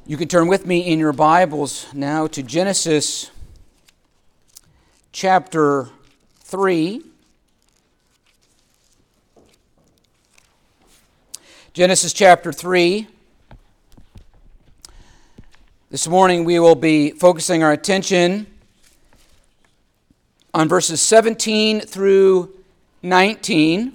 You can turn with me in your Bibles now to Genesis chapter 3. Genesis chapter 3. This morning we will be focusing our attention on verses 17 through 19.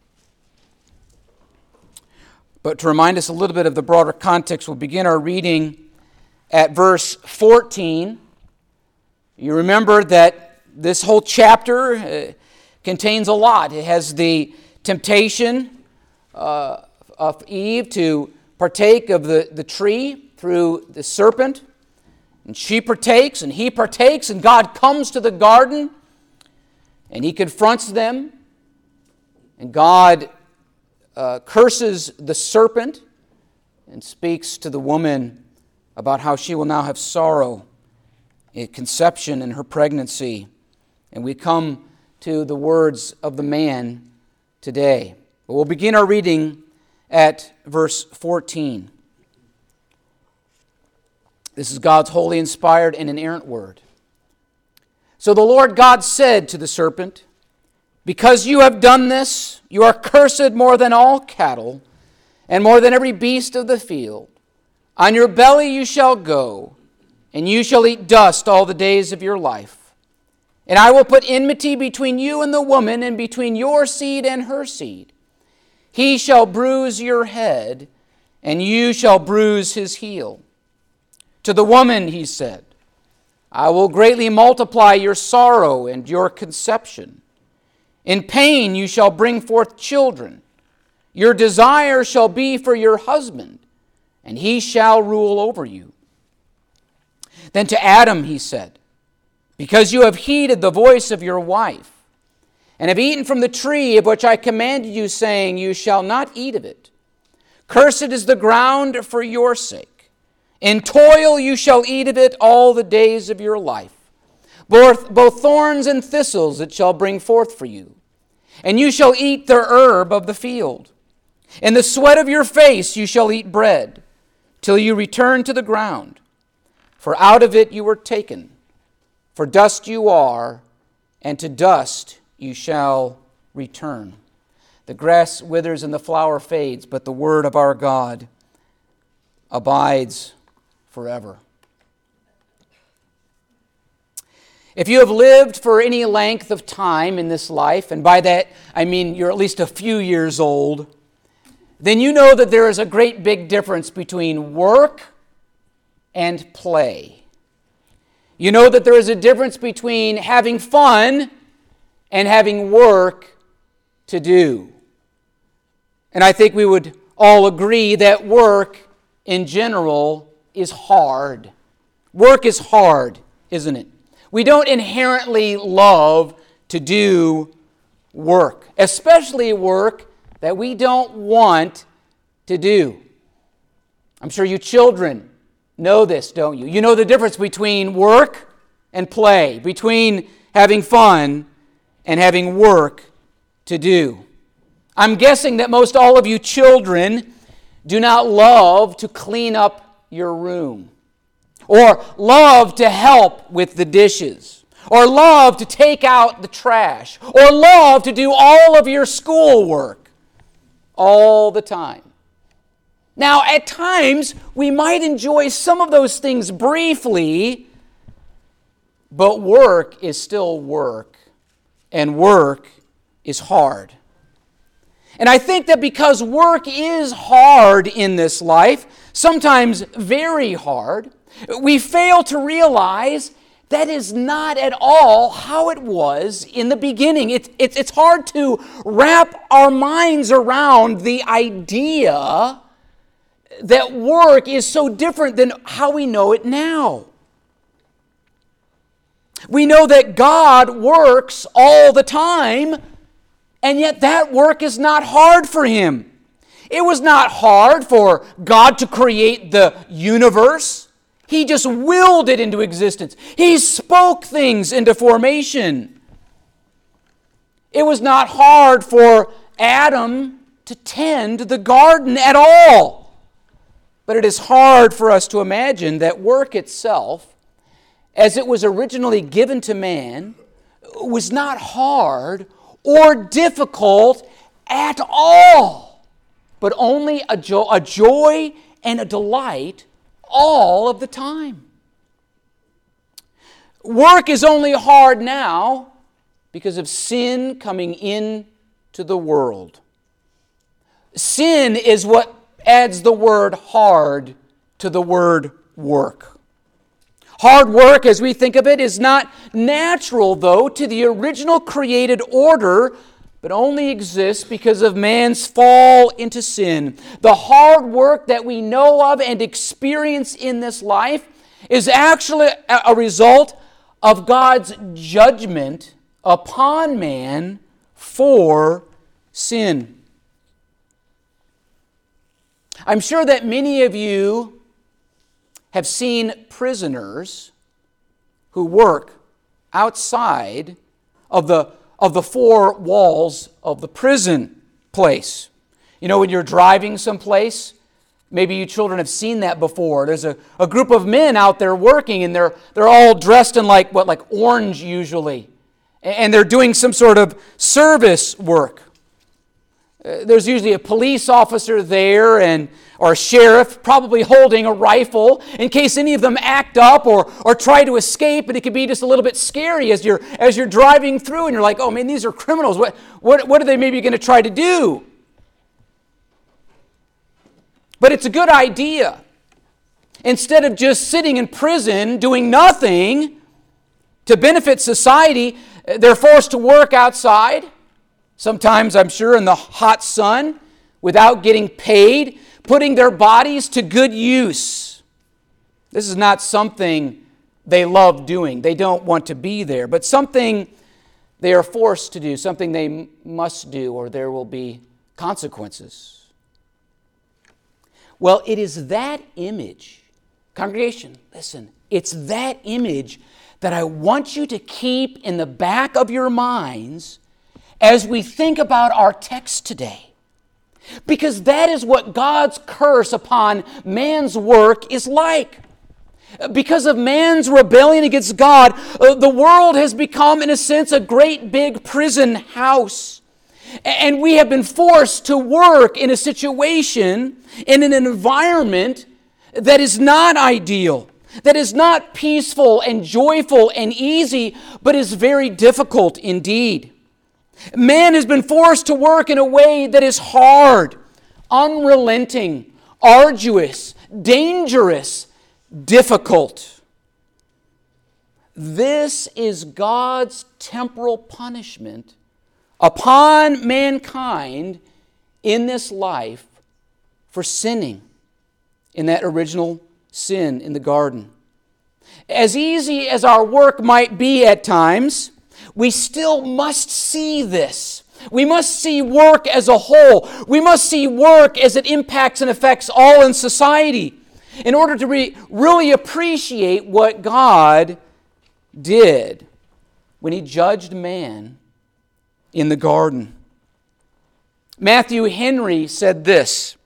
But to remind us a little bit of the broader context, we'll begin our reading at verse 14. You remember that this whole chapter contains a lot. It has the temptation of Eve to partake of the tree through the serpent. And she partakes, and he partakes, and God comes to the garden, and he confronts them. And God curses the serpent and speaks to the woman about how she will now have sorrow in conception in her pregnancy. And we come to the words of the man today. But we'll begin our reading at verse 14. This is God's holy, inspired, and inerrant word. So the Lord God said to the serpent, "Because you have done this, you are cursed more than all cattle, and more than every beast of the field. On your belly you shall go, and you shall eat dust all the days of your life. And I will put enmity between you and the woman, and between your seed and her seed. He shall bruise your head, and you shall bruise his heel." To the woman he said, "I will greatly multiply your sorrow and your conception. In pain you shall bring forth children. Your desire shall be for your husband, and he shall rule over you." Then to Adam he said, "Because you have heeded the voice of your wife, and have eaten from the tree of which I commanded you, saying, you shall not eat of it. Cursed is the ground for your sake. In toil you shall eat of it all the days of your life. Both thorns and thistles it shall bring forth for you. And you shall eat the herb of the field. In the sweat of your face you shall eat bread, till you return to the ground. For out of it you were taken. For dust you are, and to dust you shall return. The grass withers and the flower fades, but the word of our God abides forever. If you have lived for any length of time in this life, and by that I mean you're at least a few years old, then you know that there is a great big difference between work and play. You know that there is a difference between having fun and having work to do. And I think we would all agree that work in general is hard. Work is hard, isn't it? We don't inherently love to do work, especially work that we don't want to do. I'm sure you children know this, don't you? You know the difference between work and play, between having fun and having work to do. I'm guessing that most all of you children do not love to clean up your room, or love to help with the dishes, or love to take out the trash, or love to do all of your schoolwork all the time. Now, at times, we might enjoy some of those things briefly, but work is still work, and work is hard. And I think that because work is hard in this life, sometimes very hard, we fail to realize that is not at all how it was in the beginning. It's hard to wrap our minds around the idea that work is so different than how we know it now. We know that God works all the time, and yet that work is not hard for Him. It was not hard for God to create the universe. He just willed it into existence. He spoke things into formation. It was not hard for Adam to tend the garden at all. But it is hard for us to imagine that work itself, as it was originally given to man, was not hard or difficult at all, but only a joy and a delight all of the time. Work is only hard now because of sin coming into the world. Sin is what adds the word hard to the word work. Hard work, as we think of it, is not natural, though, to the original created order, but only exists because of man's fall into sin. The hard work that we know of and experience in this life is actually a result of God's judgment upon man for sin. I'm sure that many of you have seen prisoners who work outside of the four walls of the prison place. You know, when you're driving someplace, maybe you children have seen that before. There's a group of men out there working, and they're all dressed in like orange usually. And they're doing some sort of service work. There's usually a police officer there or a sheriff probably holding a rifle in case any of them act up or try to escape, and it can be just a little bit scary as you're driving through and you're like, oh man, these are criminals. What are they maybe going to try to do? But it's a good idea. Instead of just sitting in prison doing nothing to benefit society, they're forced to work outside. Sometimes, I'm sure, in the hot sun, without getting paid, putting their bodies to good use. This is not something they love doing. They don't want to be there, but something they are forced to do, something they must do, or there will be consequences. Well, it is that image, congregation, listen, it's that image that I want you to keep in the back of your minds as we think about our text today. Because that is what God's curse upon man's work is like. Because of man's rebellion against God, the world has become, in a sense, a great big prison house. And we have been forced to work in a situation, in an environment that is not ideal, that is not peaceful and joyful and easy, but is very difficult indeed. Man has been forced to work in a way that is hard, unrelenting, arduous, dangerous, difficult. This is God's temporal punishment upon mankind in this life for sinning in that original sin in the garden. As easy as our work might be at times, we still must see this. We must see work as a whole. We must see work as it impacts and affects all in society in order to really appreciate what God did when He judged man in the garden. Matthew Henry said this: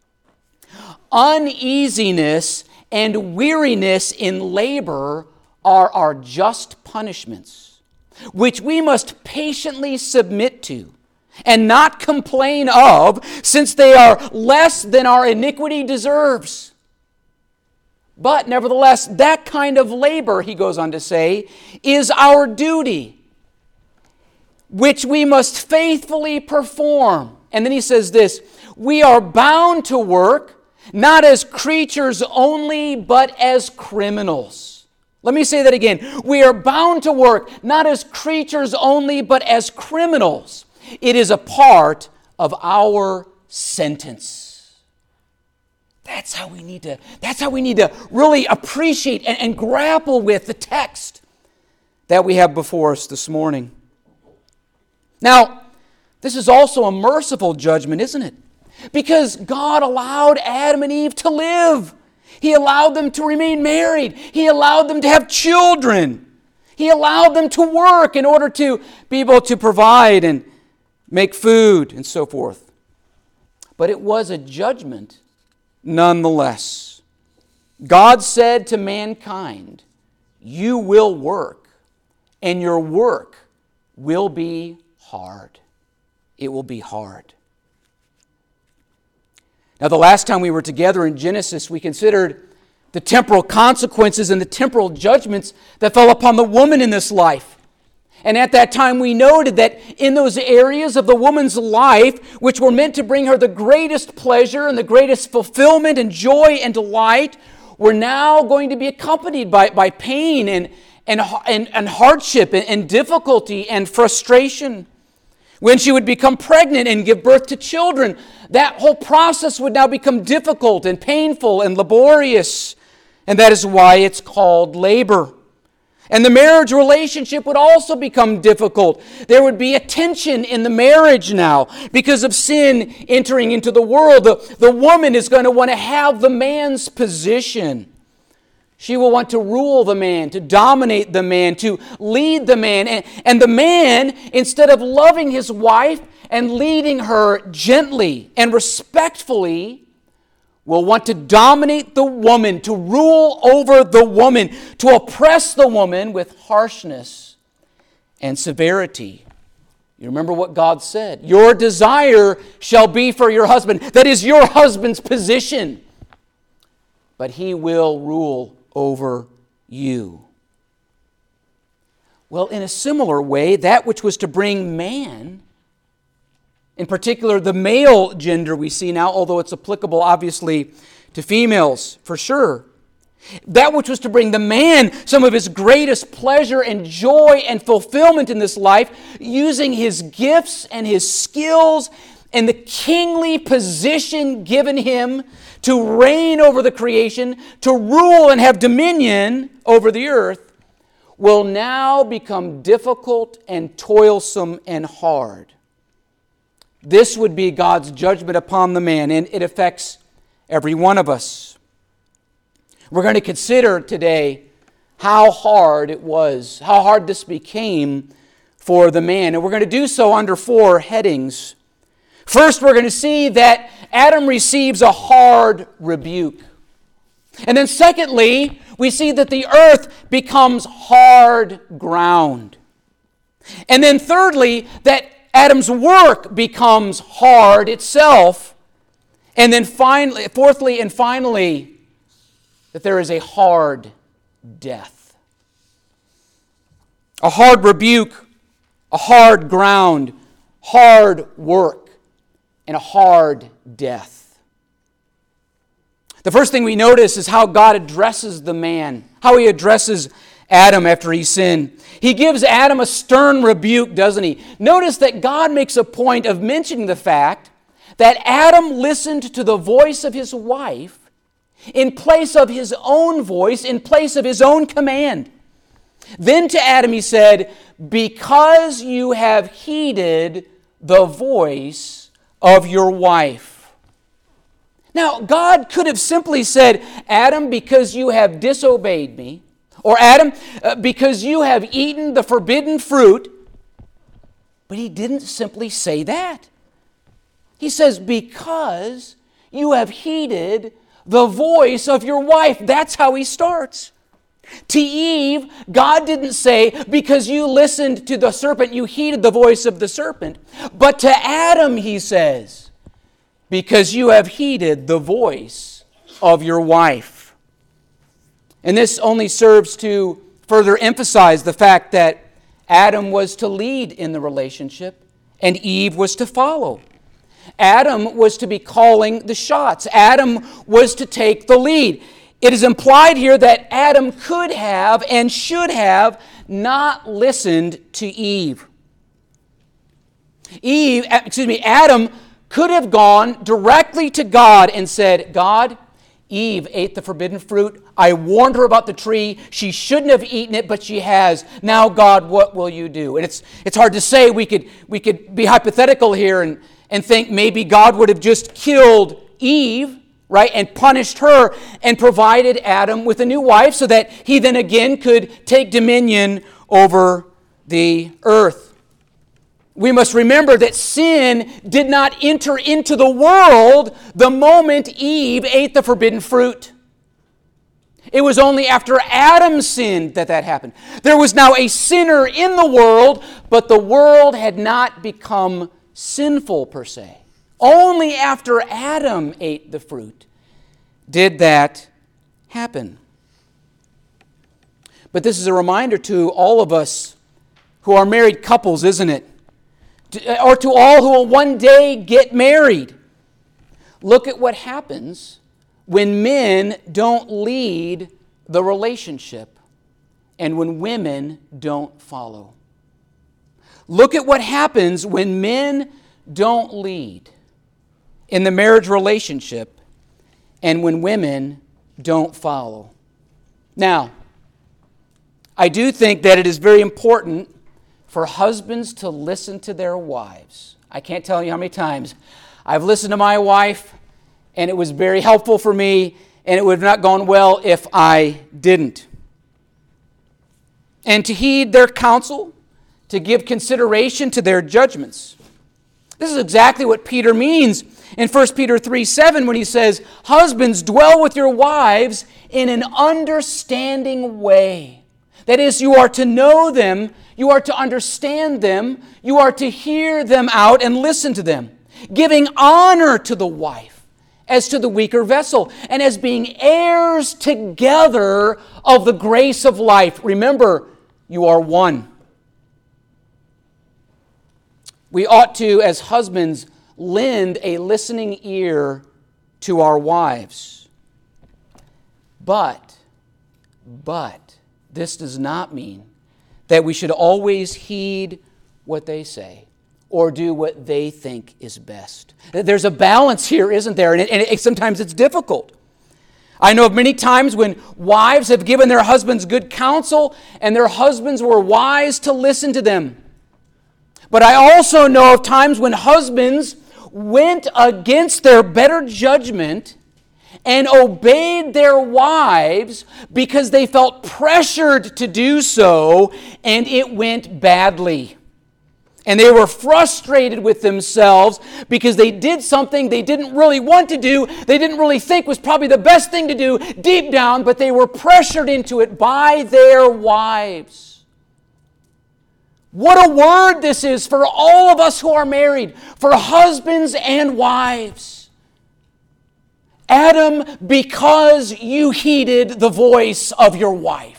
"Uneasiness and weariness in labor are our just punishments, which we must patiently submit to and not complain of, since they are less than our iniquity deserves. But nevertheless, that kind of labor," he goes on to say, "is our duty, which we must faithfully perform." And then he says this: "We are bound to work, not as creatures only, but as criminals." Let me say that again. We are bound to work, not as creatures only, but as criminals. It is a part of our sentence. That's how we need to really appreciate and grapple with the text that we have before us this morning. Now, this is also a merciful judgment, isn't it? Because God allowed Adam and Eve to live. He allowed them to remain married. He allowed them to have children. He allowed them to work in order to be able to provide and make food and so forth. But it was a judgment nonetheless. God said to mankind, you will work, and your work will be hard. It will be hard. Now, the last time we were together in Genesis, we considered the temporal consequences and the temporal judgments that fell upon the woman in this life. And at that time we noted that in those areas of the woman's life which were meant to bring her the greatest pleasure and the greatest fulfillment and joy and delight were now going to be accompanied by pain and hardship and difficulty and frustration. When she would become pregnant and give birth to children, that whole process would now become difficult and painful and laborious. And that is why it's called labor. And the marriage relationship would also become difficult. There would be a tension in the marriage now because of sin entering into the world. The woman is going to want to have the man's position. She will want to rule the man, to dominate the man, to lead the man. And the man, instead of loving his wife and leading her gently and respectfully, will want to dominate the woman, to rule over the woman, to oppress the woman with harshness and severity. You remember what God said. Your desire shall be for your husband. That is your husband's position. But he will rule over you. Well, in a similar way, that which was to bring man, in particular the male gender we see now, although it's applicable obviously to females for sure, that which was to bring the man some of his greatest pleasure and joy and fulfillment in this life, using his gifts and his skills and the kingly position given him to reign over the creation, to rule and have dominion over the earth, will now become difficult and toilsome and hard. This would be God's judgment upon the man, and it affects every one of us. We're going to consider today how hard it was, how hard this became for the man, and we're going to do so under 4 headings. First, we're going to see that Adam receives a hard rebuke. And then secondly, we see that the earth becomes hard ground. And then thirdly, that Adam's work becomes hard itself. And then fourthly and finally, that there is a hard death. A hard rebuke, a hard ground, hard work, and a hard death. The first thing we notice is how God addresses the man, how he addresses Adam after he sinned. He gives Adam a stern rebuke, doesn't he? Notice that God makes a point of mentioning the fact that Adam listened to the voice of his wife in place of his own voice, in place of his own command. Then to Adam he said, because you have heeded the voice of your wife. Now, God could have simply said, Adam, because you have disobeyed me, or Adam, because you have eaten the forbidden fruit. But he didn't simply say that. He says, because you have heeded the voice of your wife. That's how he starts. To Eve, God didn't say, because you listened to the serpent, you heeded the voice of the serpent. But to Adam, he says, because you have heeded the voice of your wife. And this only serves to further emphasize the fact that Adam was to lead in the relationship and Eve was to follow. Adam was to be calling the shots. Adam was to take the lead. It is implied here that Adam could have and should not listened to Eve. Adam could have gone directly to God and said, God, Eve ate the forbidden fruit. I warned her about the tree. She shouldn't have eaten it, but she has. Now, God, what will you do? And it's hard to say. We could be hypothetical here and think maybe God would have just killed Eve, right, and punished her and provided Adam with a new wife so that he then again could take dominion over the earth. We must remember that sin did not enter into the world the moment Eve ate the forbidden fruit. It was only after Adam sinned that happened. There was now a sinner in the world, but the world had not become sinful per se. Only after Adam ate the fruit did that happen. But this is a reminder to all of us who are married couples, isn't it? Or to all who will one day get married. Look at what happens when men don't lead the relationship and when women don't follow. Look at what happens when men don't lead in the marriage relationship and when women don't follow. Now, I do think that it is very important for husbands to listen to their wives. I can't tell you how many times I've listened to my wife, and it was very helpful for me, and it would have not gone well if I didn't. And to heed their counsel, to give consideration to their judgments. This is exactly what Peter means in 1 Peter 3:7 when he says, "Husbands, dwell with your wives in an understanding way." That is, you are to know them, you are to understand them, you are to hear them out and listen to them, giving honor to the wife as to the weaker vessel, and as being heirs together of the grace of life. Remember, you are one. We ought to, as husbands, lend a listening ear to our wives. But this does not mean that we should always heed what they say or do what they think is best. There's a balance here, isn't there? And sometimes it's difficult. I know of many times when wives have given their husbands good counsel and their husbands were wise to listen to them. But I also know of times when husbands went against their better judgment and obeyed their wives because they felt pressured to do so, and it went badly. And they were frustrated with themselves because they did something they didn't really want to do, they didn't really think was probably the best thing to do deep down, but they were pressured into it by their wives. What a word this is for all of us who are married, for husbands and wives. Adam, because you heeded the voice of your wife.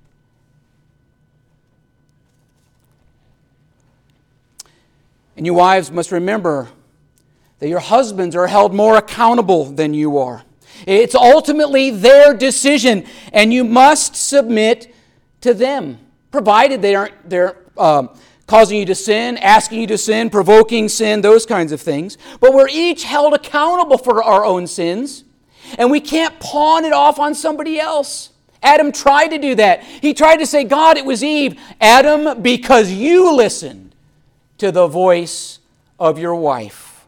And you wives must remember that your husbands are held more accountable than you are. It's ultimately their decision, and you must submit to them, provided they're causing you to sin, asking you to sin, provoking sin, those kinds of things. But we're each held accountable for our own sins, and we can't pawn it off on somebody else. Adam tried to do that. He tried to say, God, it was Eve. Adam, because you listened to the voice of your wife.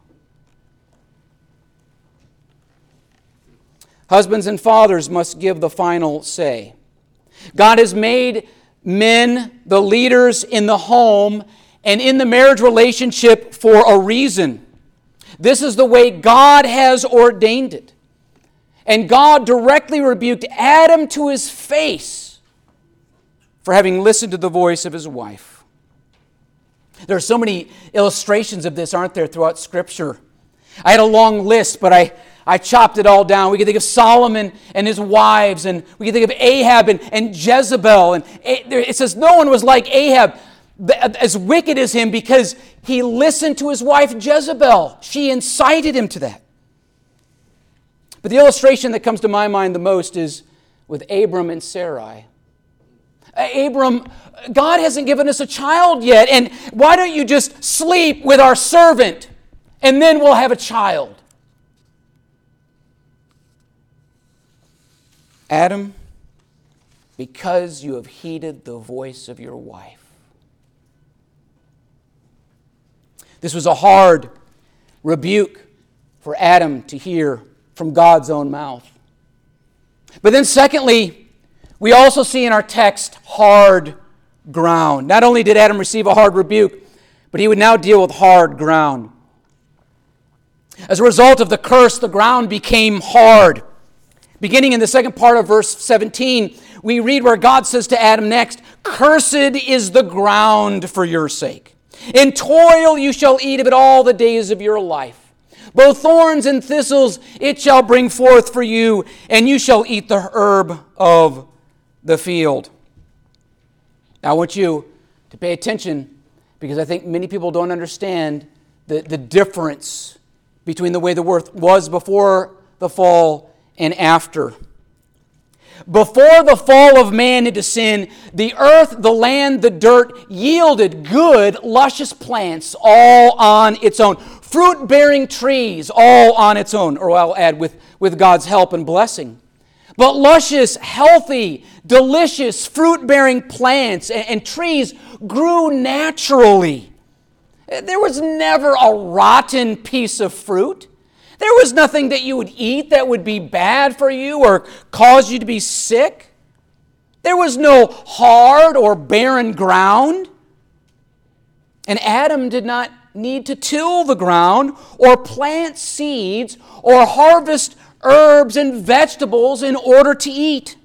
Husbands and fathers must give the final say. God has made men the leaders in the home and in the marriage relationship for a reason. This is the way God has ordained it. And God directly rebuked Adam to his face for having listened to the voice of his wife. There are so many illustrations of this, aren't there, throughout Scripture? I had a long list, but I chopped it all down. We can think of Solomon and his wives, and we can think of Ahab and Jezebel. And it says no one was like Ahab, as wicked as him, because he listened to his wife Jezebel. She incited him to that. But the illustration that comes to my mind the most is with Abram and Sarai. Abram, God hasn't given us a child yet, and why don't you just sleep with our servant, and then we'll have a child? Adam, because you have heeded the voice of your wife. This was a hard rebuke for Adam to hear from God's own mouth. But then secondly, we also see in our text hard ground. Not only did Adam receive a hard rebuke, but he would now deal with hard ground. As a result of the curse, the ground became hard. Beginning in the second part of verse 17, we read where God says to Adam next, "Cursed is the ground for your sake. In toil you shall eat of it all the days of your life. Both thorns and thistles it shall bring forth for you, and you shall eat the herb of the field." Now I want you to pay attention, because I think many people don't understand the difference between the way the earth was before the fall and after. Before the fall of man into sin, the earth, the land, the dirt yielded good, luscious plants all on its own. Fruit-bearing trees all on its own, or I'll add with God's help and blessing. But luscious, healthy, delicious, fruit-bearing plants and trees grew naturally. There was never a rotten piece of fruit. There was nothing that you would eat that would be bad for you or cause you to be sick. There was no hard or barren ground. And Adam did not need to till the ground or plant seeds or harvest herbs and vegetables in order to eat.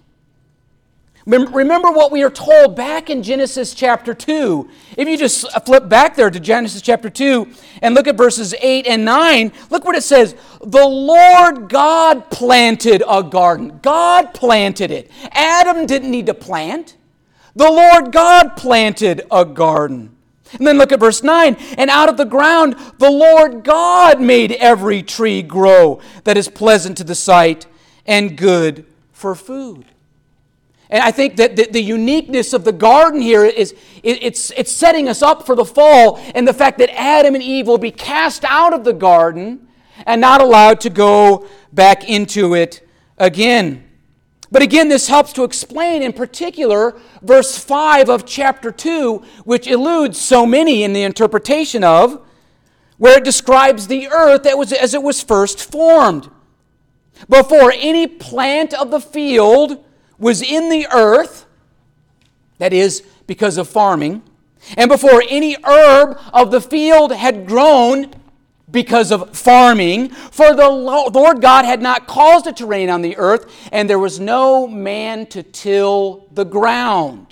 Remember what we are told back in Genesis chapter 2. If you just flip back there to Genesis chapter 2 and look at verses 8 and 9, look what it says. The Lord God planted a garden. God planted it. Adam didn't need to plant. The Lord God planted a garden. And then look at verse 9. And out of the ground the Lord God made every tree grow that is pleasant to the sight and good for food. And I think that the uniqueness of the garden here is it's setting us up for the fall, and the fact that Adam and Eve will be cast out of the garden and not allowed to go back into it again. But again, this helps to explain in particular verse 5 of chapter 2, which eludes so many in the interpretation of, where it describes the earth as it was first formed. Before any plant of the field was in the earth, that is, because of farming, and before any herb of the field had grown because of farming, for the Lord God had not caused it to rain on the earth, and there was no man to till the ground.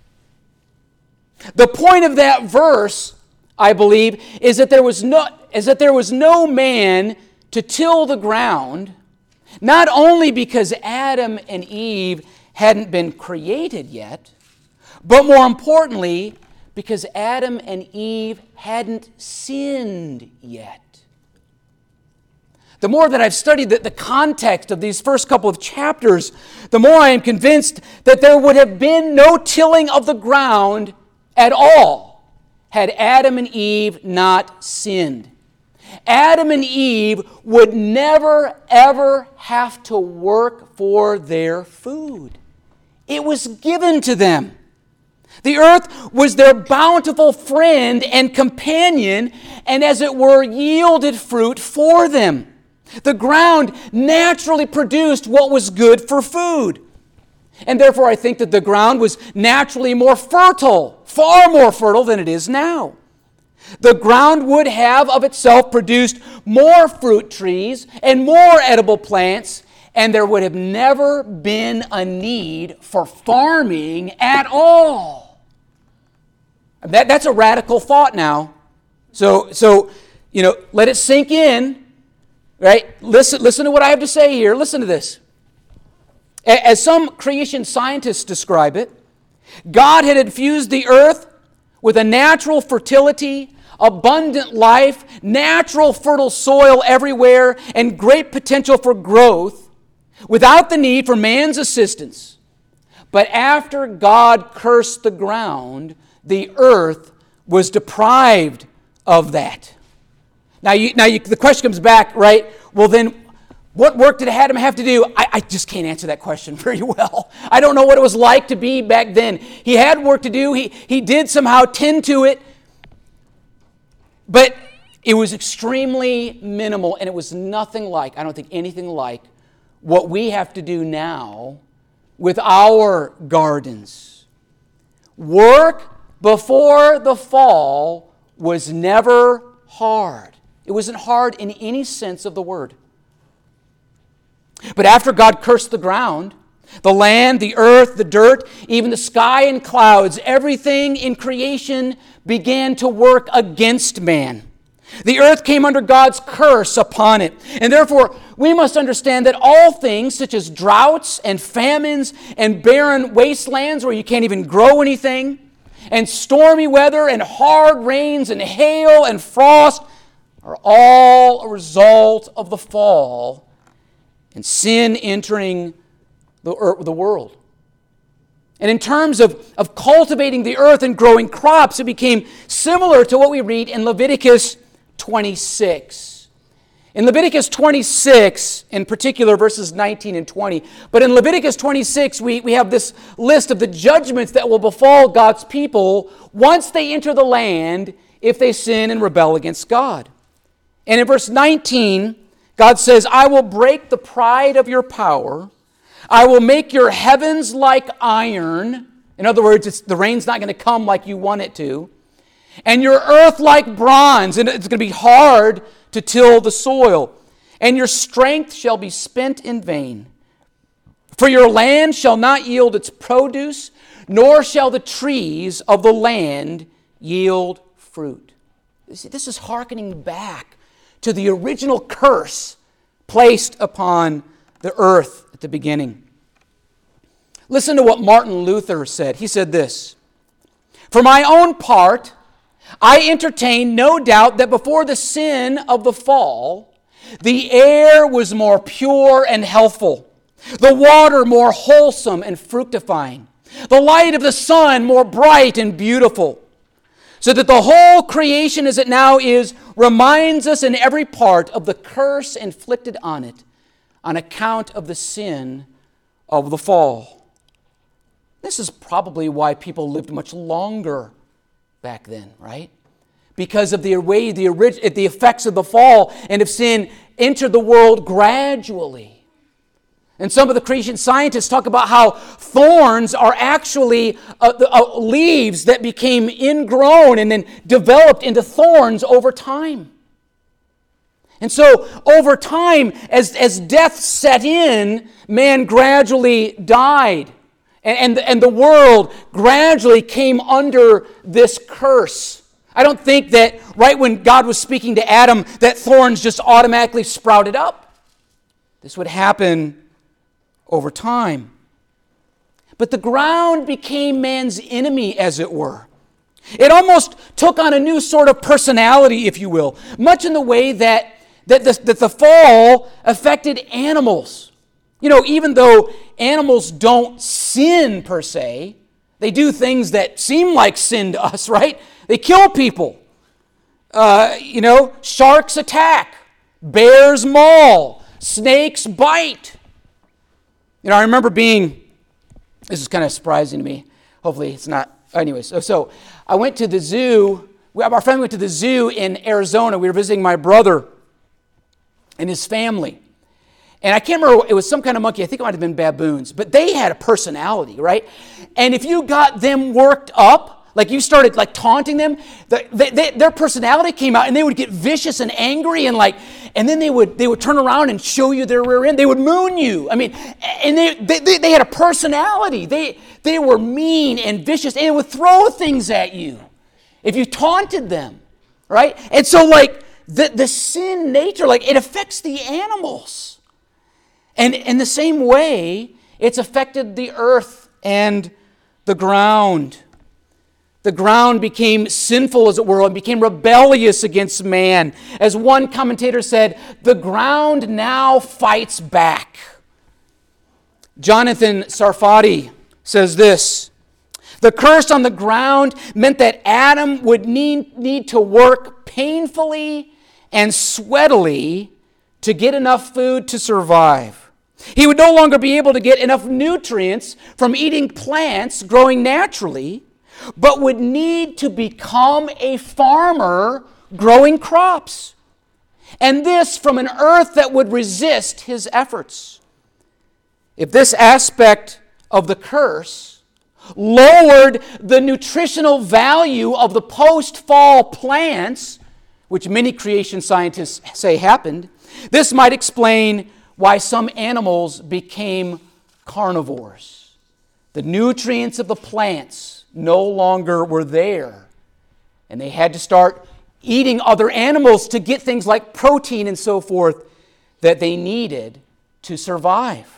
The point of that verse, I believe, is that there was no man to till the ground, not only because Adam and Eve hadn't been created yet, but more importantly, because Adam and Eve hadn't sinned yet. The more that I've studied the context of these first couple of chapters, the more I am convinced that there would have been no tilling of the ground at all had Adam and Eve not sinned. Adam and Eve would never, ever have to work for their food. It was given to them. The earth was their bountiful friend and companion, and as it were, yielded fruit for them. The ground naturally produced what was good for food. And therefore, I think that the ground was naturally more fertile, far more fertile than it is now. The ground would have of itself produced more fruit trees and more edible plants, and there would have never been a need for farming at all. That's a radical thought now. So let it sink in. Right? Listen to what I have to say here. Listen to this. As some creation scientists describe it, God had infused the earth with a natural fertility, abundant life, natural fertile soil everywhere, and great potential for growth without the need for man's assistance. But after God cursed the ground, the earth was deprived of that. Now, the question comes back, right? Well, then, what work did Adam have to do? I just can't answer that question very well. I don't know what it was like to be back then. He had work to do. He did somehow tend to it. But it was extremely minimal, and it was nothing like, I don't think anything like, what we have to do now with our gardens. Work before the fall was never hard. It wasn't hard in any sense of the word. But after God cursed the ground, the land, the earth, the dirt, even the sky and clouds, everything in creation began to work against man. The earth came under God's curse upon it. And therefore, we must understand that all things such as droughts and famines and barren wastelands where you can't even grow anything, and stormy weather and hard rains and hail and frost are all a result of the fall and sin entering the world. And in terms of cultivating the earth and growing crops, it became similar to what we read in Leviticus 26. In Leviticus 26, in particular, verses 19 and 20, but in Leviticus 26, we have this list of the judgments that will befall God's people once they enter the land if they sin and rebel against God. And in verse 19, God says, I will break the pride of your power. I will make your heavens like iron. In other words, the rain's not going to come like you want it to. And your earth like bronze, and it's going to be hard to till the soil. And your strength shall be spent in vain. For your land shall not yield its produce, nor shall the trees of the land yield fruit. See, this is hearkening back to the original curse placed upon the earth at the beginning. Listen to what Martin Luther said. He said this, for my own part, I entertain no doubt that before the sin of the fall, the air was more pure and healthful, the water more wholesome and fructifying, the light of the sun more bright and beautiful, so that the whole creation as it now is reminds us in every part of the curse inflicted on it on account of the sin of the fall. This is probably why people lived much longer back then, right? Because of the effects of the fall and of sin entered the world gradually. And some of the creation scientists talk about how thorns are actually leaves that became ingrown and then developed into thorns over time. And so over time, as death set in, man gradually died. And the world gradually came under this curse. I don't think that right when God was speaking to Adam, that thorns just automatically sprouted up. This would happen over time. But the ground became man's enemy, as it were. It almost took on a new sort of personality, if you will, much in the way that the fall affected animals. You know, even though animals don't sin per se, they do things that seem like sin to us, right? They kill people. Sharks attack. Bears maul. Snakes bite. I remember this is kind of surprising to me. Hopefully it's not. Anyways, so I went to the zoo. Our family went to the zoo in Arizona. We were visiting my brother and his family. And I can't remember, it was some kind of monkey. I think it might have been baboons. But they had a personality, right? And if you got them worked up, like you started like taunting them, their personality came out and they would get vicious and angry and then they would turn around and show you their rear end. They would moon you. I mean, and they had a personality. They were mean and vicious and they would throw things at you if you taunted them, right? And so the sin nature, it affects the animals. And in the same way, it's affected the earth and the ground. The ground became sinful, as it were, and became rebellious against man. As one commentator said, the ground now fights back. Jonathan Sarfati says this, the curse on the ground meant that Adam would need to work painfully and sweatily to get enough food to survive. He would no longer be able to get enough nutrients from eating plants growing naturally, but would need to become a farmer growing crops. And this from an earth that would resist his efforts. If this aspect of the curse lowered the nutritional value of the post-fall plants, which many creation scientists say happened, this might explain why some animals became carnivores. The nutrients of the plants no longer were there, and they had to start eating other animals to get things like protein and so forth that they needed to survive.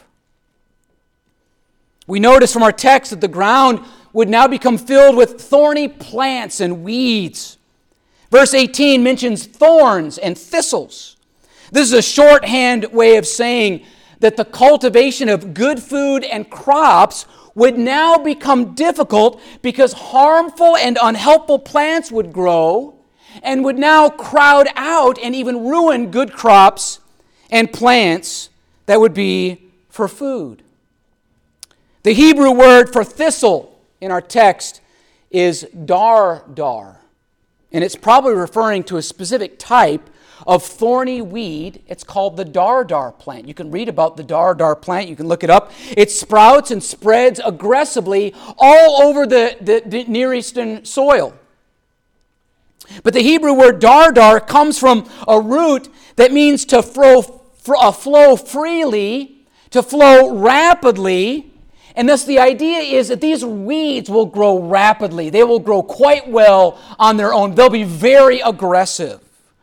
We notice from our text that the ground would now become filled with thorny plants and weeds. Verse 18 mentions thorns and thistles. This is a shorthand way of saying that the cultivation of good food and crops would now become difficult because harmful and unhelpful plants would grow and would now crowd out and even ruin good crops and plants that would be for food. The Hebrew word for thistle in our text is dar, and it's probably referring to a specific type of thorny weed. It's called the dar plant. You can read about the dar plant. You can look it up. It sprouts and spreads aggressively all over the Near Eastern soil. But the Hebrew word dar comes from a root that means to flow freely, to flow rapidly. And thus the idea is that these weeds will grow rapidly. They will grow quite well on their own. They'll be very aggressive.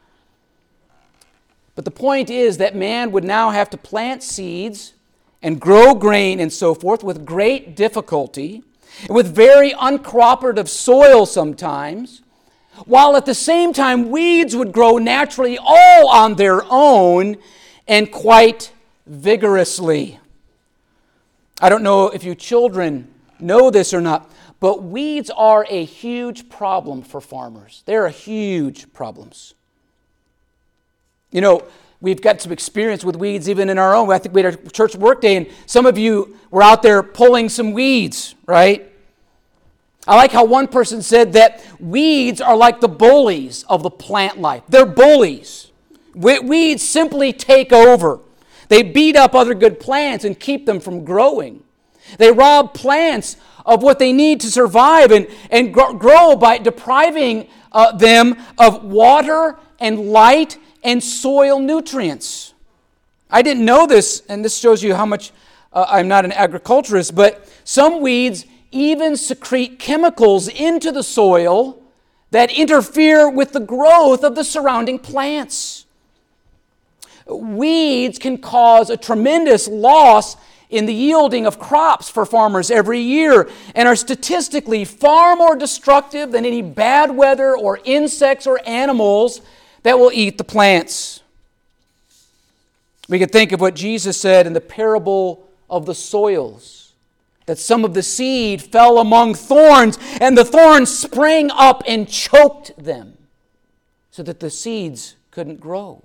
But the point is that man would now have to plant seeds and grow grain and so forth with great difficulty, and with very uncooperative soil sometimes, while at the same time weeds would grow naturally all on their own and quite vigorously. I don't know if you children know this or not, but weeds are a huge problem for farmers. They're huge problems. You know, we've got some experience with weeds even in our own. I think we had a church work day, and some of you were out there pulling some weeds, right? I like how one person said that weeds are like the bullies of the plant life. They're bullies. Weeds simply take over. They beat up other good plants and keep them from growing. They rob plants of what they need to survive and grow by depriving them of water and light and soil nutrients. I didn't know this, and this shows you how much I'm not an agriculturist, but some weeds even secrete chemicals into the soil that interfere with the growth of the surrounding plants. Weeds can cause a tremendous loss in the yielding of crops for farmers every year and are statistically far more destructive than any bad weather or insects or animals that will eat the plants. We can think of what Jesus said in the parable of the soils, that some of the seed fell among thorns, and the thorns sprang up and choked them so that the seeds couldn't grow.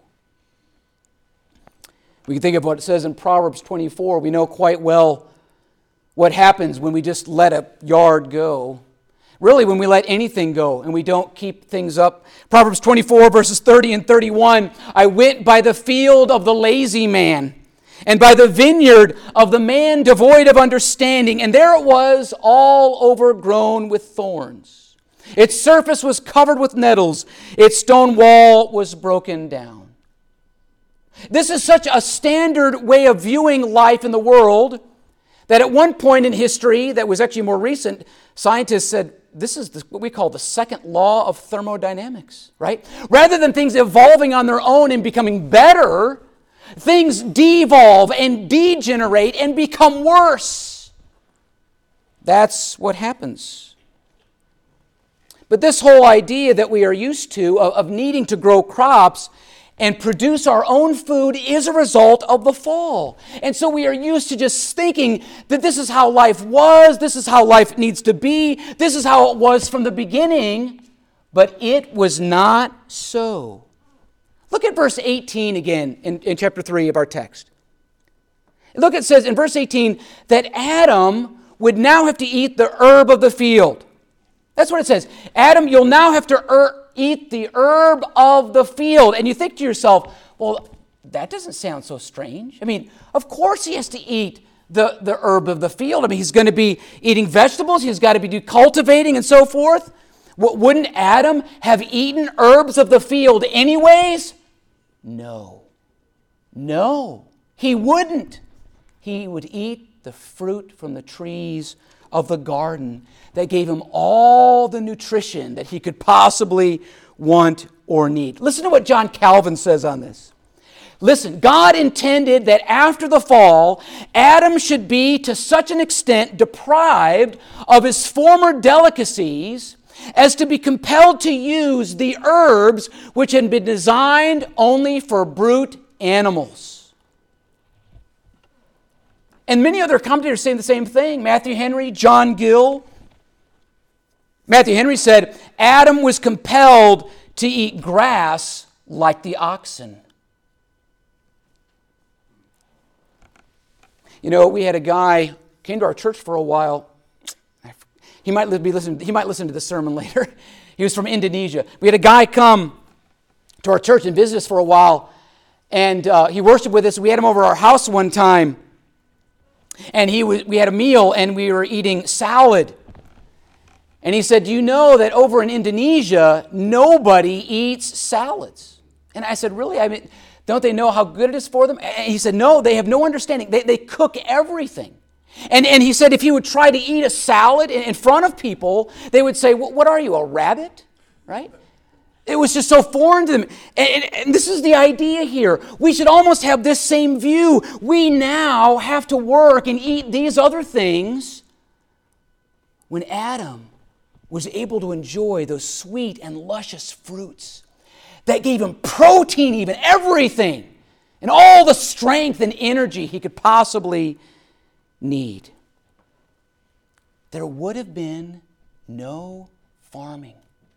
We can think of what it says in Proverbs 24. We know quite well what happens when we just let a yard go. Really, when we let anything go and we don't keep things up. Proverbs 24, verses 30 and 31. I went by the field of the lazy man, and by the vineyard of the man devoid of understanding, and there it was, all overgrown with thorns. Its surface was covered with nettles. Its stone wall was broken down. This is such a standard way of viewing life in the world that at one point in history, that was actually more recent, scientists said, this is what we call the second law of thermodynamics, right? Rather than things evolving on their own and becoming better, things devolve and degenerate and become worse. That's what happens. But this whole idea that we are used to of needing to grow crops and produce our own food is a result of the fall. And so we are used to just thinking that this is how life was, this is how life needs to be, this is how it was from the beginning, but it was not so. Look at verse 18 again in chapter 3 of our text. Look, it says in verse 18 that Adam would now have to eat the herb of the field. That's what it says. Adam, you'll now have to eat the herb of the field. And you think to yourself, well, that doesn't sound so strange. I mean, of course he has to eat the herb of the field. I mean, he's going to be eating vegetables. He's got to be cultivating and so forth. Wouldn't Adam have eaten herbs of the field anyways? No. No, he wouldn't. He would eat the fruit from the trees of the garden that gave him all the nutrition that he could possibly want or need. Listen to what John Calvin says on this. Listen, God intended that after the fall, Adam should be to such an extent deprived of his former delicacies as to be compelled to use the herbs which had been designed only for brute animals. And many other commentators say the same thing. Matthew Henry, John Gill. Matthew Henry said, Adam was compelled to eat grass like the oxen. You know, we had a guy came to our church for a while. He might listen to this sermon later. He was from Indonesia. We had a guy come to our church and visit us for a while, and he worshiped with us. We had him over our house one time, and we had a meal, and we were eating salad. And he said, "Do you know that over in Indonesia, nobody eats salads?" And I said, "Really? I mean, don't they know how good it is for them?" And he said, "No, they have no understanding. They cook everything." And he said if he would try to eat a salad in front of people, they would say, "What are you, a rabbit?" Right? It was just so foreign to them. And this is the idea here. We should almost have this same view. We now have to work and eat these other things when Adam was able to enjoy those sweet and luscious fruits that gave him protein, even everything, and all the strength and energy he could possibly need. There would have been no farming.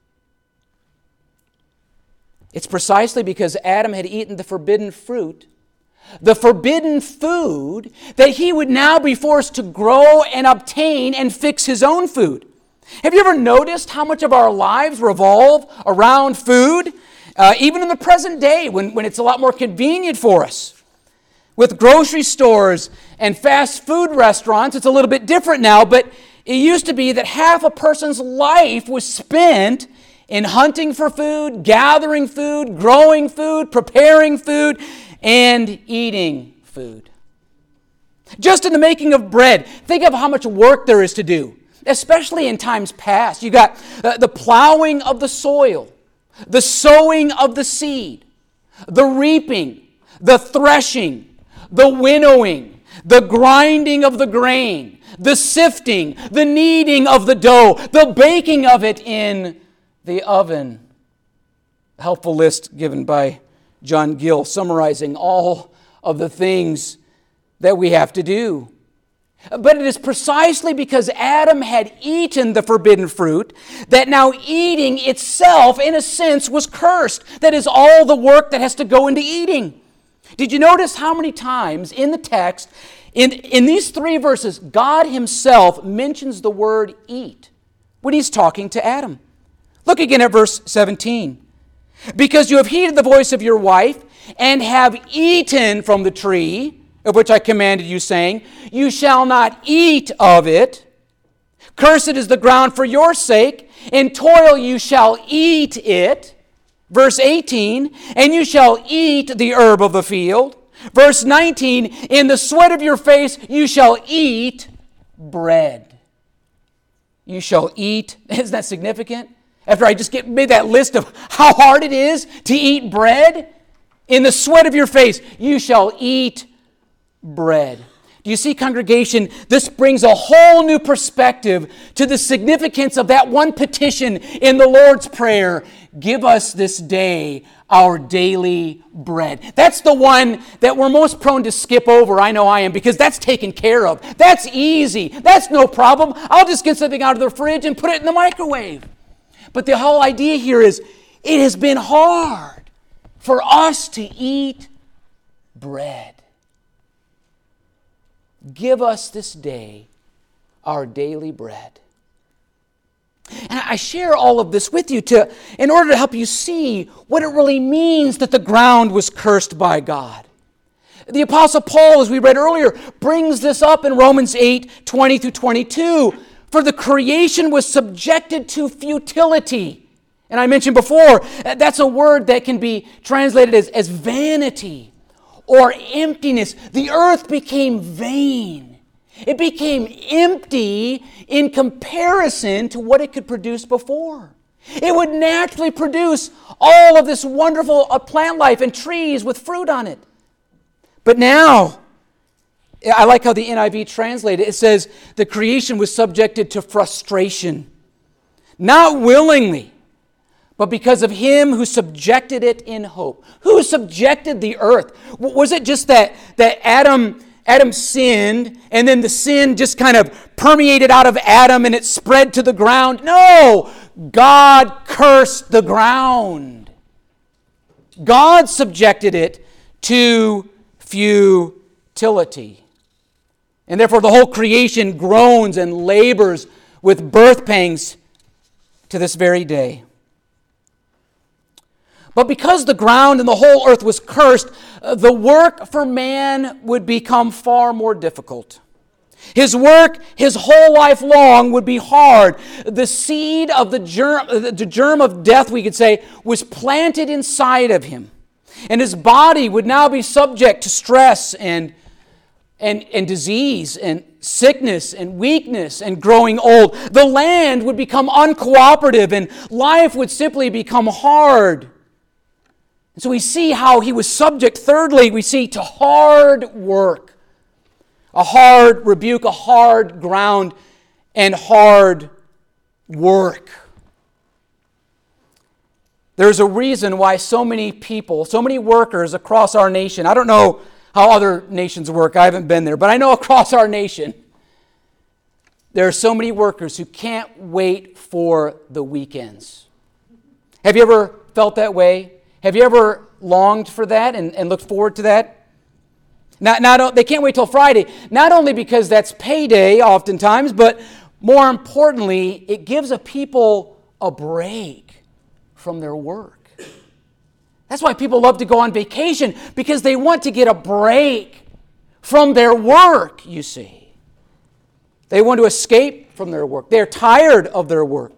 It's precisely because Adam had eaten the forbidden fruit, the forbidden food, that he would now be forced to grow and obtain and fix his own food. Have you ever noticed how much of our lives revolve around food? Even in the present day, when it's a lot more convenient for us. With grocery stores and fast food restaurants, it's a little bit different now, but it used to be that half a person's life was spent in hunting for food, gathering food, growing food, preparing food, and eating food. Just in the making of bread, think of how much work there is to do, especially in times past. You got the plowing of the soil, the sowing of the seed, the reaping, the threshing, the winnowing, the grinding of the grain, the sifting, the kneading of the dough, the baking of it in the oven. A helpful list given by John Gill summarizing all of the things that we have to do. But it is precisely because Adam had eaten the forbidden fruit that now eating itself, in a sense, was cursed. That is all the work that has to go into eating. Did you notice how many times in the text, in these 3 verses, God himself mentions the word eat when he's talking to Adam? Look again at verse 17. Because you have heeded the voice of your wife and have eaten from the tree of which I commanded you, saying, you shall not eat of it. Cursed is the ground for your sake. In toil you shall eat it. Verse 18, and you shall eat the herb of the field. Verse 19, in the sweat of your face you shall eat bread. You shall eat. Isn't that significant? After I just made that list of how hard it is to eat bread, in the sweat of your face you shall eat bread. Do you see, congregation? This brings a whole new perspective to the significance of that one petition in the Lord's Prayer. Give us this day our daily bread. That's the one that we're most prone to skip over. I know I am, because that's taken care of. That's easy. That's no problem. I'll just get something out of the fridge and put it in the microwave. But the whole idea here is it has been hard for us to eat bread. Give us this day our daily bread. And I share all of this with you in order to help you see what it really means that the ground was cursed by God. The Apostle Paul, as we read earlier, brings this up in Romans 8:20 through 22. For the creation was subjected to futility. And I mentioned before, that's a word that can be translated as vanity or emptiness. The earth became vain. It became empty in comparison to what it could produce before. It would naturally produce all of this wonderful plant life and trees with fruit on it. But now, I like how the NIV translated it. It says, the creation was subjected to frustration. Not willingly, but because of him who subjected it in hope. Who subjected the earth? Was it just that Adam sinned, and then the sin just kind of permeated out of Adam and it spread to the ground? No! God cursed the ground. God subjected it to futility. And therefore the whole creation groans and labors with birth pangs to this very day. But because the ground and the whole earth was cursed, the work for man would become far more difficult. His work, his whole life long, would be hard. The seed of the germ of death, we could say, was planted inside of him. And his body would now be subject to stress and disease and sickness and weakness and growing old. The land would become uncooperative and life would simply become hard. And so we see how he was subject, thirdly, we see to hard work. A hard rebuke, a hard ground, and hard work. There's a reason why so many people, so many workers across our nation, I don't know how other nations work, I haven't been there, but I know across our nation, there are so many workers who can't wait for the weekends. Have you ever felt that way? Have you ever longed for that and looked forward to that? They can't wait till Friday, not only because that's payday oftentimes, but more importantly, it gives a people a break from their work. That's why people love to go on vacation, because they want to get a break from their work, you see. They want to escape from their work. They're tired of their work.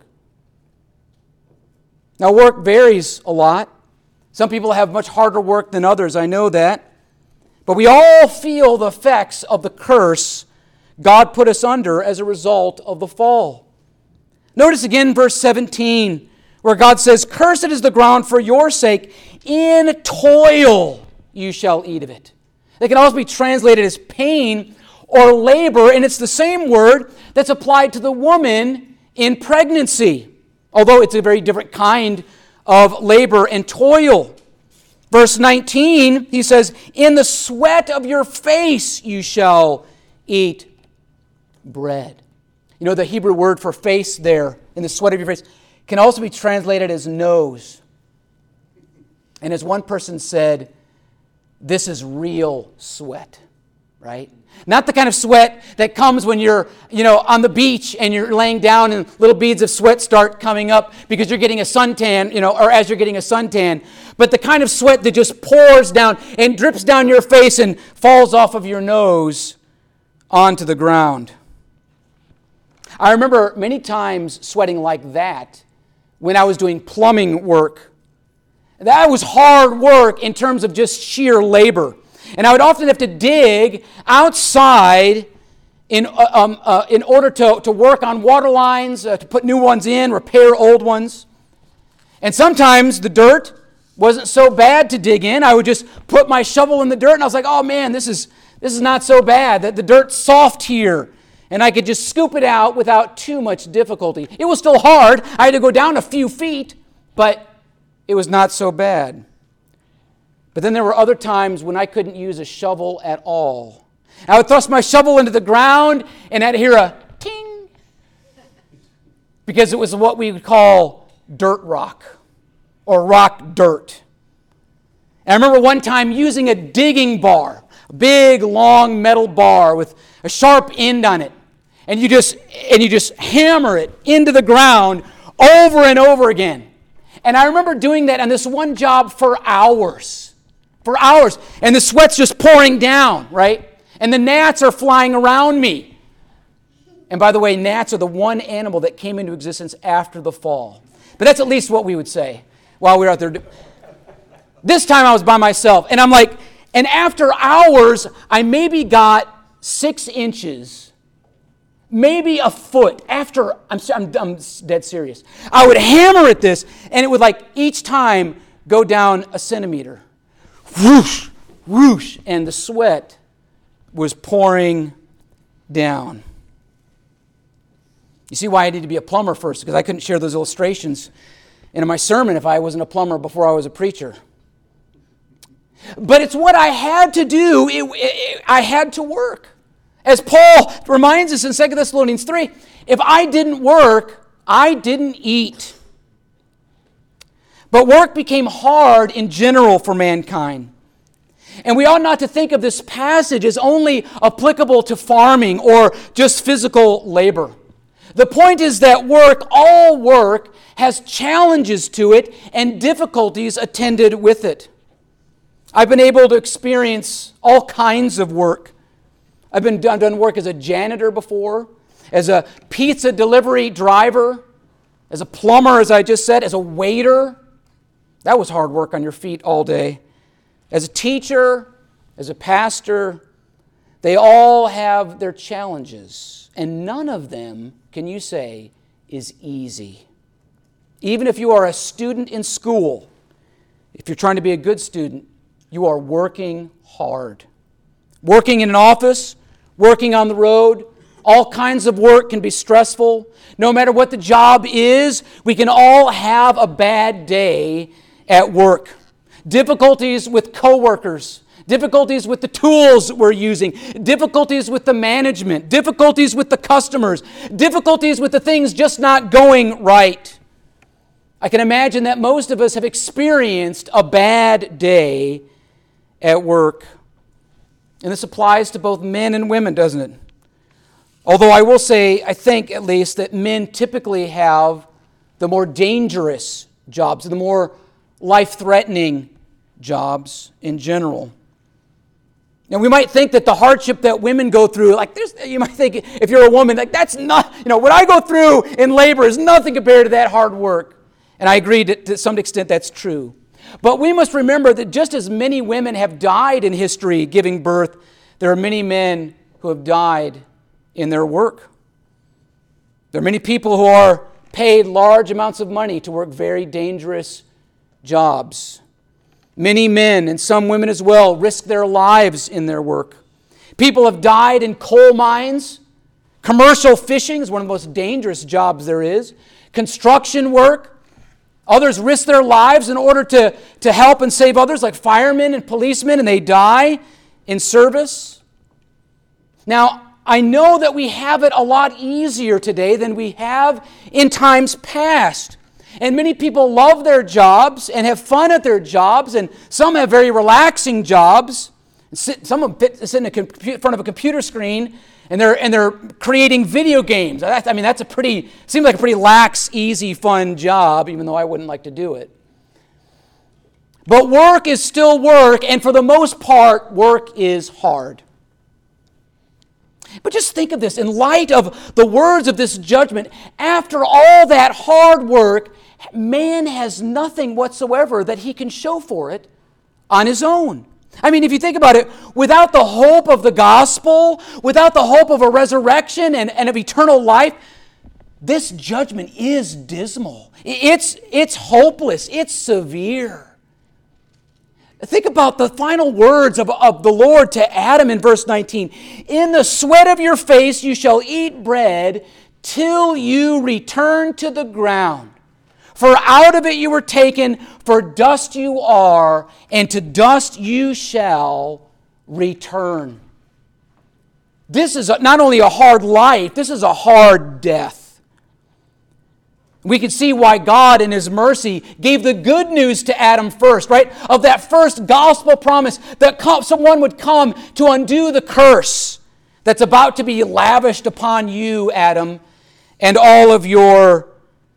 Now, work varies a lot. Some people have much harder work than others, I know that. But we all feel the effects of the curse God put us under as a result of the fall. Notice again verse 17, where God says, "Cursed is the ground for your sake, in toil you shall eat of it." They can also be translated as pain or labor, and it's the same word that's applied to the woman in pregnancy, although it's a very different kind of labor and toil. Verse 19, he says, "In the sweat of your face you shall eat bread." You know, the Hebrew word for face there, in the sweat of your face, can also be translated as nose. And as one person said, this is real sweat, right? Not the kind of sweat that comes when you're, on the beach and you're laying down and little beads of sweat start coming up because you're getting a suntan, or as you're getting a suntan. But the kind of sweat that just pours down and drips down your face and falls off of your nose onto the ground. I remember many times sweating like that when I was doing plumbing work. That was hard work in terms of just sheer labor. And I would often have to dig outside in order to work on water lines, to put new ones in, repair old ones. And sometimes the dirt wasn't so bad to dig in. I would just put my shovel in the dirt, and I was like, "Oh man, this is not so bad. The dirt's soft here." And I could just scoop it out without too much difficulty. It was still hard. I had to go down a few feet, but it was not so bad. But then there were other times when I couldn't use a shovel at all. I would thrust my shovel into the ground, and I'd hear a ting, because it was what we would call dirt rock, or rock dirt. And I remember one time using a digging bar, a big, long metal bar with a sharp end on it, and you just hammer it into the ground over and over again. And I remember doing that on this one job for hours. for hours. And the sweat's just pouring down, right? And the gnats are flying around me. And by the way, gnats are the one animal that came into existence after the fall. But that's at least what we would say while we were out there. This time I was by myself, and I'm like, and after hours, I maybe got 6 inches, maybe a foot. After, I'm dead serious. I would hammer at this, and it would like each time go down a centimeter. Whoosh, whoosh, and the sweat was pouring down. You see why I needed to be a plumber first, because I couldn't share those illustrations in my sermon if I wasn't a plumber before I was a preacher. But it's what I had to do. I had to work. As Paul reminds us in 2 Thessalonians 3, if I didn't work, I didn't eat. But work became hard in general for mankind. And we ought not to think of this passage as only applicable to farming or just physical labor. The point is that all work, has challenges to it and difficulties attended with it. I've been able to experience all kinds of work. I've done work as a janitor before, as a pizza delivery driver, as a plumber, as I just said, as a waiter. That was hard work on your feet all day. As a teacher, as a pastor, they all have their challenges. And none of them, can you say, is easy. Even if you are a student in school, if you're trying to be a good student, you are working hard. Working in an office, working on the road, all kinds of work can be stressful. No matter what the job is, we can all have a bad day at work. Difficulties with coworkers, difficulties with the tools we're using, difficulties with the management, difficulties with the customers, difficulties with the things just not going right. I can imagine that most of us have experienced a bad day at work. And this applies to both men and women, doesn't it? Although I will say, I think at least, that men typically have the more dangerous jobs, the more life-threatening jobs in general. And we might think that the hardship that women go through, you might think, if you're a woman, that's not, what I go through in labor is nothing compared to that hard work. And I agree to some extent that's true. But we must remember that just as many women have died in history giving birth, there are many men who have died in their work. There are many people who are paid large amounts of money to work very dangerous jobs. Many men, and some women as well, risk their lives in their work. People have died in coal mines. Commercial fishing is one of the most dangerous jobs there is. Construction work. Others risk their lives in order to help and save others, like firemen and policemen, and they die in service. Now, I know that we have it a lot easier today than we have in times past. And many people love their jobs and have fun at their jobs, and some have very relaxing jobs. Some of them sit in front of a computer screen, and they're creating video games. That's seems like a pretty lax, easy, fun job, even though I wouldn't like to do it. But work is still work, and for the most part, work is hard. But just think of this, in light of the words of this judgment, after all that hard work, man has nothing whatsoever that he can show for it on his own. If you think about it, without the hope of the gospel, without the hope of a resurrection and of eternal life, this judgment is dismal. It's hopeless. It's severe. Think about the final words of the Lord to Adam in verse 19. In the sweat of your face you shall eat bread till you return to the ground. For out of it you were taken, for dust you are, and to dust you shall return. This is not only a hard life, this is a hard death. We can see why God in His mercy gave the good news to Adam first, right? Of that first gospel promise that someone would come to undo the curse that's about to be lavished upon you, Adam, and all of your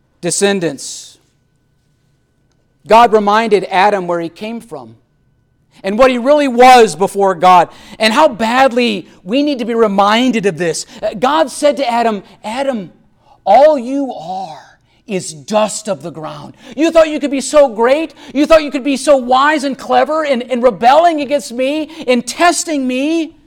descendants. God reminded Adam where he came from. and what he really was before God, and how badly we need to be reminded of this. God said to Adam, Adam, all you are is dust of the ground. You thought you could be so great? You thought you could be so wise and clever in rebelling against me, in testing me?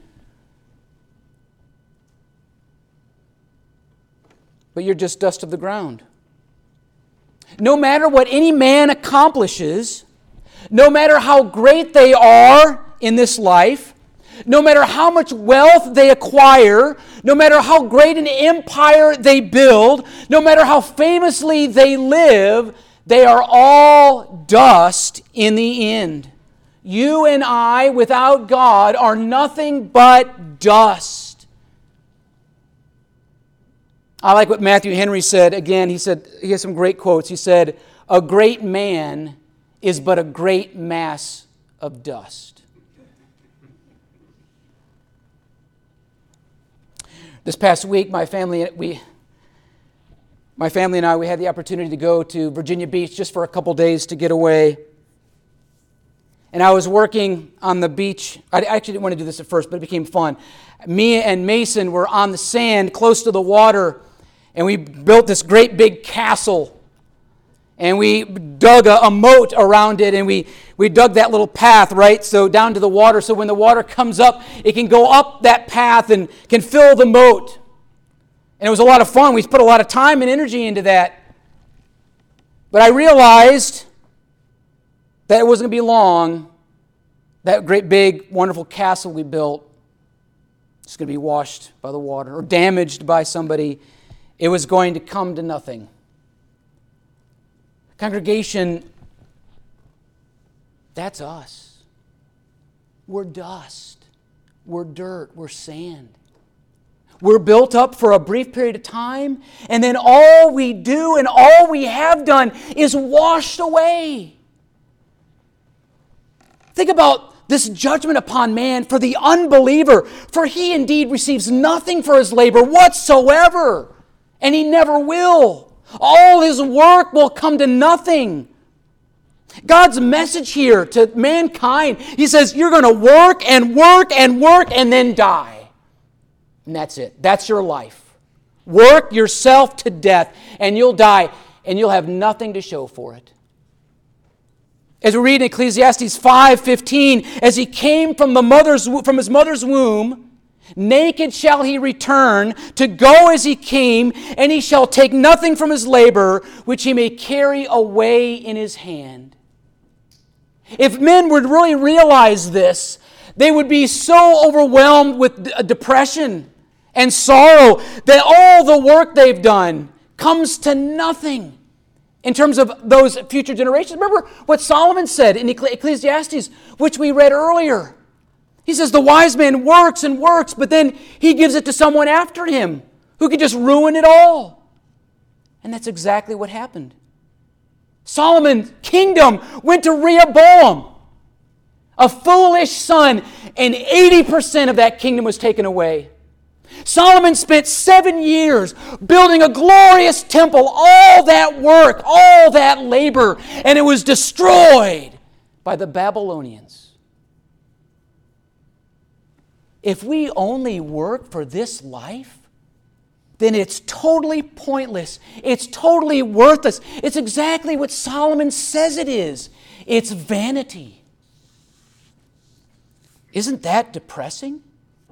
But you're just dust of the ground. No matter what any man accomplishes, no matter how great they are in this life, no matter how much wealth they acquire, no matter how great an empire they build, no matter how famously they live, they are all dust in the end. You and I, without God, are nothing but dust. I like what Matthew Henry said. Again, he has some great quotes. He said, "A great man is but a great mass of dust." This past week, my family and I, we had the opportunity to go to Virginia Beach just for a couple days to get away. And I was working on the beach. I actually didn't want to do this at first, but it became fun. Me and Mason were on the sand close to the water, and we built this great big castle. And we dug a moat around it, and we dug that little path, right, so down to the water, so when the water comes up, it can go up that path and can fill the moat. And it was a lot of fun. We put a lot of time and energy into that. But I realized that it wasn't going to be long. That great big, wonderful castle we built is going to be washed by the water or damaged by somebody. It was going to come to nothing. Congregation, that's us. We're dust. We're dirt. We're sand. We're built up for a brief period of time, and then all we do and all we have done is washed away. Think about this judgment upon man for the unbeliever, for he indeed receives nothing for his labor whatsoever, and he never will. All his work will come to nothing. God's message here to mankind, he says, you're going to work and work and work and then die. And that's it. That's your life. Work yourself to death and you'll die and you'll have nothing to show for it. As we read in Ecclesiastes 5:15, as he came from his mother's womb, naked shall he return, to go as he came, and he shall take nothing from his labor, which he may carry away in his hand. If men would really realize this, they would be so overwhelmed with depression and sorrow that all the work they've done comes to nothing in terms of those future generations. Remember what Solomon said in Ecclesiastes, which we read earlier. He says the wise man works and works, but then he gives it to someone after him who could just ruin it all. And that's exactly what happened. Solomon's kingdom went to Rehoboam, a foolish son, and 80% of that kingdom was taken away. Solomon spent 7 years building a glorious temple, all that work, all that labor, and it was destroyed by the Babylonians. If we only work for this life, then it's totally pointless. It's totally worthless. It's exactly what Solomon says it is. It's vanity. Isn't that depressing?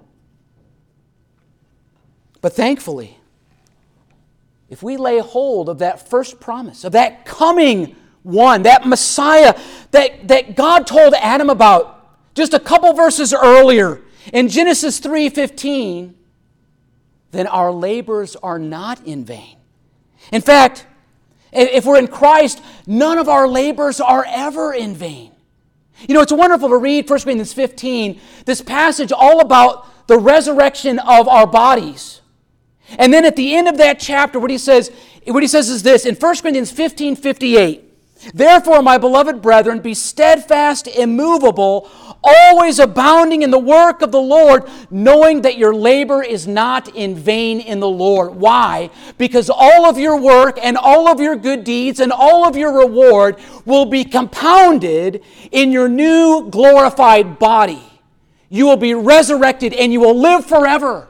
But thankfully, if we lay hold of that first promise, of that coming one, that Messiah that God told Adam about just a couple verses earlier, in Genesis 3:15, then our labors are not in vain. In fact, if we're in Christ, none of our labors are ever in vain. You know, it's wonderful to read 1 Corinthians 15, this passage all about the resurrection of our bodies. And then at the end of that chapter, what he says is this, in 1 Corinthians 15:58, Therefore, my beloved brethren, be steadfast, immovable, always abounding in the work of the Lord, knowing that your labor is not in vain in the Lord. Why? Because all of your work and all of your good deeds and all of your reward will be compounded in your new glorified body. You will be resurrected and you will live forever.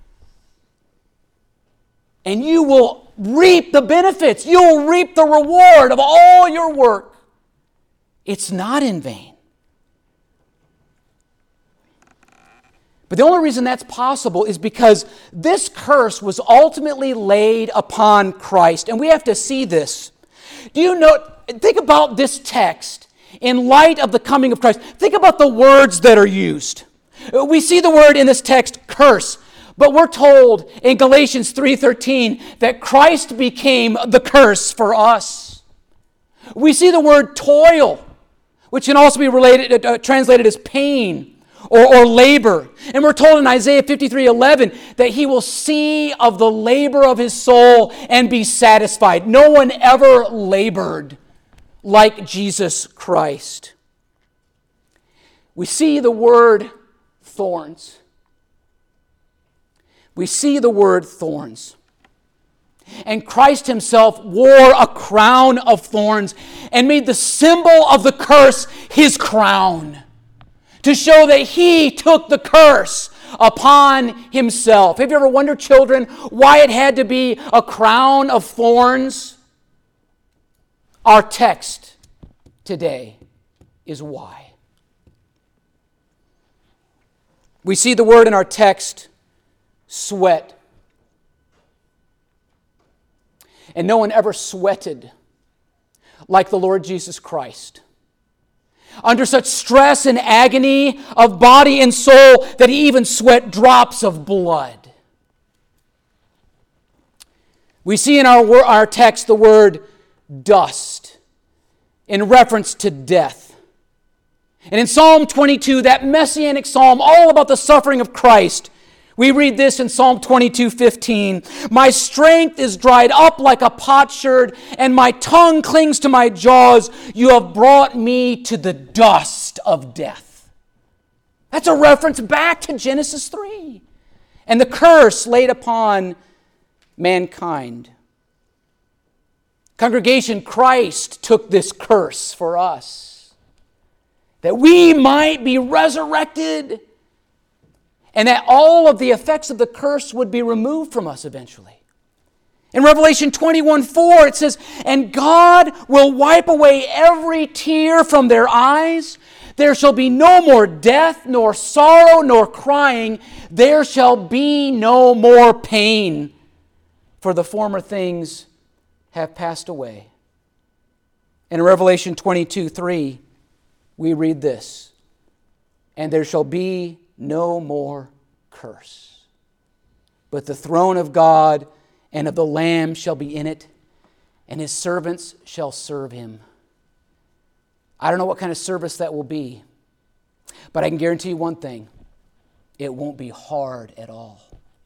And you will reap the benefits. You will reap the reward of all your work. It's not in vain. But the only reason that's possible is because this curse was ultimately laid upon Christ. And we have to see this. Do you know, think about this text in light of the coming of Christ. Think about the words that are used. We see the word in this text, curse. But we're told in Galatians 3:13 that Christ became the curse for us. We see the word toil, which can also be translated as pain or labor. And we're told in Isaiah 53:11 that he will see of the labor of his soul and be satisfied. No one ever labored like Jesus Christ. We see the word thorns. We see the word thorns. And Christ himself wore a crown of thorns and made the symbol of the curse his crown, to show that he took the curse upon himself. Have you ever wondered, children, why it had to be a crown of thorns? Our text today is why. We see the word in our text, sweat. And no one ever sweated like the Lord Jesus Christ. Under such stress and agony of body and soul that he even sweat drops of blood. We see in our text the word dust in reference to death. And in Psalm 22, that messianic psalm all about the suffering of Christ, we read this in Psalm 22:15. My strength is dried up like a potsherd, and my tongue clings to my jaws. You have brought me to the dust of death. That's a reference back to Genesis 3 and the curse laid upon mankind. Congregation, Christ took this curse for us, that we might be resurrected, and that all of the effects of the curse would be removed from us eventually. In Revelation 21:4, it says, and God will wipe away every tear from their eyes. There shall be no more death, nor sorrow, nor crying. There shall be no more pain, for the former things have passed away. In Revelation 22:3, we read this, and there shall be no more curse, but the throne of God and of the Lamb shall be in it, and his servants shall serve him. I don't know what kind of service that will be, but I can guarantee you one thing: it won't be hard at all.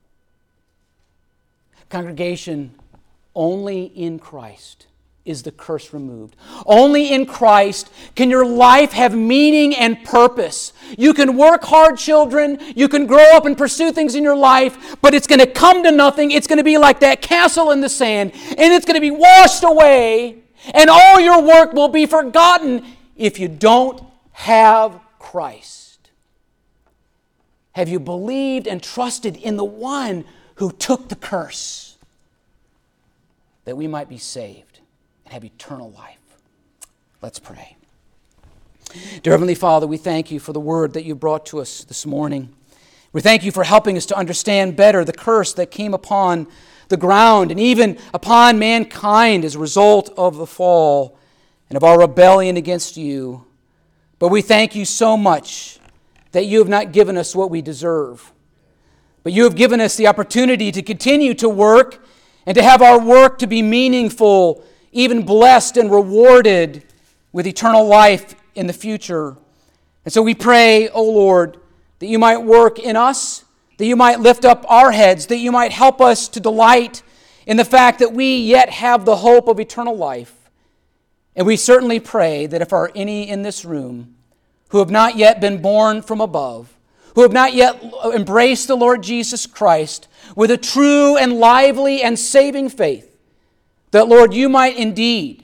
Congregation, only in Christ is the curse removed. Only in Christ can your life have meaning and purpose. You can work hard, children. You can grow up and pursue things in your life, but it's going to come to nothing. It's going to be like that castle in the sand, and it's going to be washed away, and all your work will be forgotten if you don't have Christ. Have you believed and trusted in the one who took the curse that we might be saved and have eternal life? Let's pray. Dear Heavenly Father, we thank you for the word that you brought to us this morning. We thank you for helping us to understand better the curse that came upon the ground and even upon mankind as a result of the fall and of our rebellion against you. But we thank you so much that you have not given us what we deserve, but you have given us the opportunity to continue to work and to have our work to be meaningful, even blessed and rewarded with eternal life in the future. And so we pray, O Lord, that you might work in us, that you might lift up our heads, that you might help us to delight in the fact that we yet have the hope of eternal life, And we certainly pray that if there are any in this room who have not yet been born from above, who have not yet embraced the Lord Jesus Christ with a true and lively and saving faith, that, Lord, you might indeed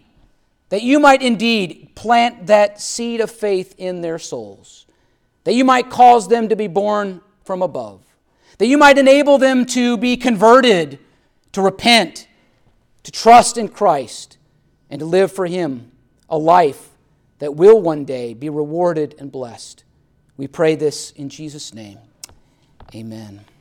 plant that seed of faith in their souls, that you might cause them to be born from above, that you might enable them to be converted, to repent, to trust in Christ, and to live for Him a life that will one day be rewarded and blessed. We pray this in Jesus' name. Amen.